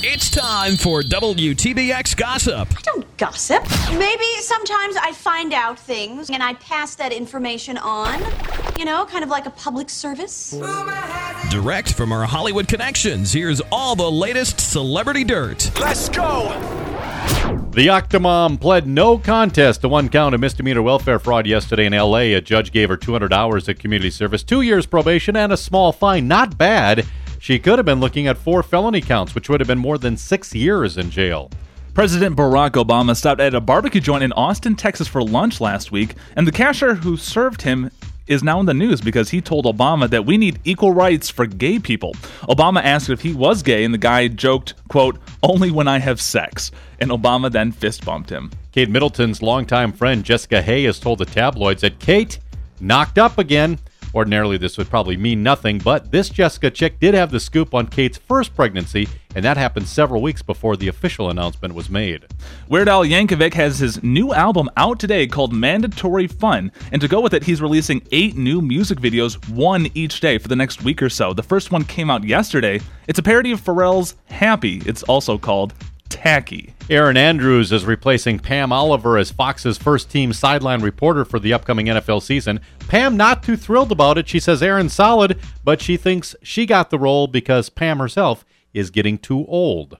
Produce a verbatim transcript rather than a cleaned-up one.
It's time for W T B X Gossip. I don't gossip. Maybe sometimes I find out things and I pass that information on. You know, kind of like a public service. Direct from our Hollywood connections, here's all the latest celebrity dirt. Let's go! The Octomom pled no contest to one count of misdemeanor welfare fraud yesterday in L A. A judge gave her two hundred hours of community service, two years probation, and a small fine. Not bad. She could have been looking at four felony counts, which would have been more than six years in jail. President Barack Obama stopped at a barbecue joint in Austin, Texas for lunch last week, and the cashier who served him is now in the news because he told Obama that we need equal rights for gay people. Obama asked if he was gay, and the guy joked, quote, "only when I have sex," and Obama then fist bumped him. Kate Middleton's longtime friend Jessica Hay has told the tabloids that Kate knocked up again. Ordinarily, this would probably mean nothing, but this Jessica chick did have the scoop on Kate's first pregnancy, and that happened several weeks before the official announcement was made. Weird Al Yankovic has his new album out today called Mandatory Fun, and to go with it, he's releasing eight new music videos, one each day for the next week or so. The first one came out yesterday. It's a parody of Pharrell's Happy. It's also called Tacky. Erin Andrews is replacing Pam Oliver as Fox's first-team sideline reporter for the upcoming N F L season. Pam not too thrilled about it. She says Erin's solid, but she thinks she got the role because Pam herself is getting too old.